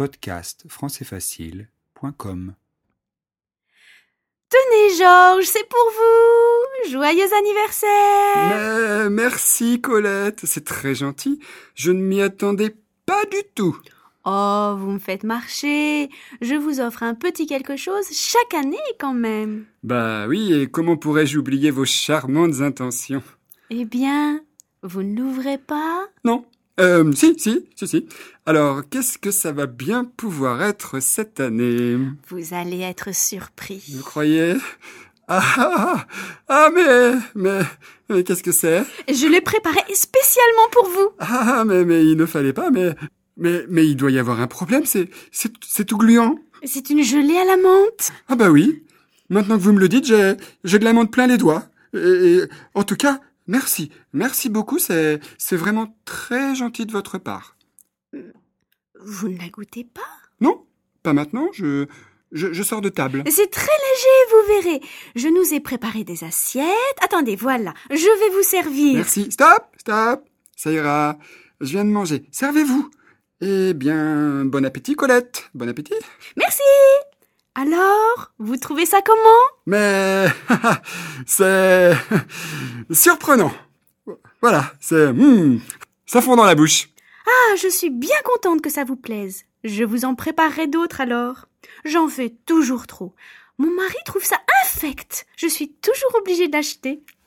podcastfrancaisfacile.com. Tenez, Georges, c'est pour vous. Joyeux anniversaire. Mais merci, Colette, c'est très gentil. Je ne m'y attendais pas du tout. Oh, vous me faites marcher. Je vous offre un petit quelque chose chaque année quand même. Bah oui, et comment pourrais-je oublier vos charmantes intentions? Eh bien, vous ne l'ouvrez pas? Non. Si. Alors, qu'est-ce que ça va bien pouvoir être cette année? Vous allez être surpris. Vous croyez? Mais qu'est-ce que c'est? Je l'ai préparé spécialement pour vous. Mais il ne fallait pas, mais il doit y avoir un problème, c'est tout gluant. C'est une gelée à la menthe. Ah bah oui. Maintenant que vous me le dites, j'ai de la menthe plein les doigts. Et en tout cas, merci beaucoup, c'est vraiment très gentil de votre part. Vous ne la goûtez pas? Non, pas maintenant, je sors de table. C'est très léger, vous verrez. Je nous ai préparé des assiettes. Attendez, voilà, je vais vous servir. Merci. Stop. Ça ira. Je viens de manger. Servez-vous. Eh bien, bon appétit, Colette. Bon appétit. Merci. Alors, vous trouvez ça comment? Mais c'est surprenant. Voilà, ça fond dans la bouche. Ah, je suis bien contente que ça vous plaise. Je vous en préparerai d'autres alors. J'en fais toujours trop. Mon mari trouve ça infect. Je suis toujours obligée d'acheter.